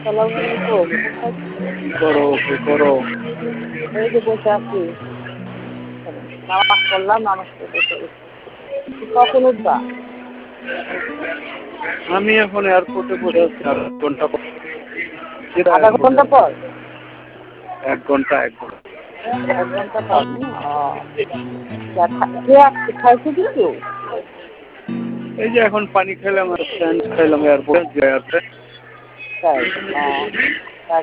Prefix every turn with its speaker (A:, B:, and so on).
A: আসসালামু আলাইকুম।
B: কি করো কি করো?
A: এই যে বসে আছি। নামাজ পড়লাম, নামাজ পড়ে বসে গেছি। কখন উঠবা?
B: আমি এখন এয়ারপোর্টে বসে আছি আর 1 ঘন্টা পর।
A: আধা ঘন্টা পর?
B: 1 ঘন্টা 1 ঘন্টা।
A: 1 ঘন্টা পর? কে আসছে, খাইছো কিছু?
B: এই যে এখন পানি খেলাম আর স্যান্ড খাইলাম এয়ারপোর্টে।
A: তাই?